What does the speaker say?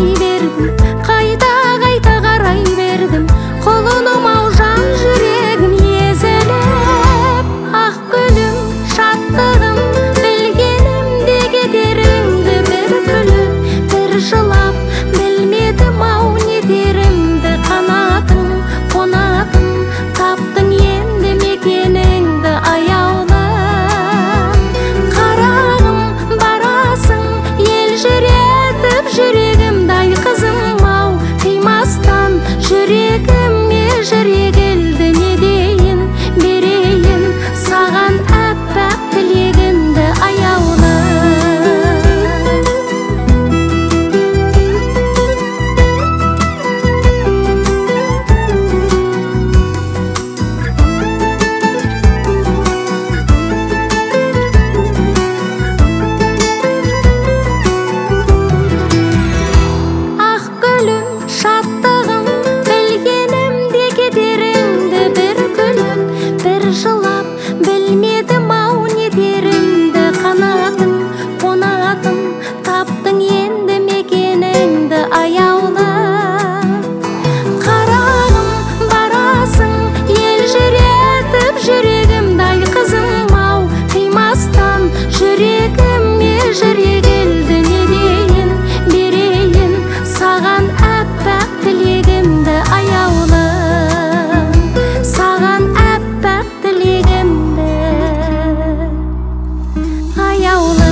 қарай бердім, қайта қарай бердім. Құлыным ау жан жүрегім езіліп. Ақ гүлім, шаттығым, білгенімде кетеріңді. Бір күліп, бір жылап, білмедім ау не дерімді. Қанатым, қонатым, таптың енді мекеніңді аяулы. Қарағым, барасың, ел жүретіп жүрегімді. Ай қызым ау, қимастан жүрегіме жүрегілді. Не дейін, берейін саған әппақ тілегімді аяулы. Ақ гүлім, шаттығым, білгенімде кетеріңді. Бір күліп, бір жылап, білмедім ау не дерімді. Қанатым, қонатым, таптың енді мекеніңді аяулы. Қарағым, барасың, ел жүретіп жүрегімді. Ай қызым ау, қимастан жүрегіме жүрегілді. Не дейін, берейін саған әппақ тілегімді аяулы. Саған әппақ тілегімді аяулы.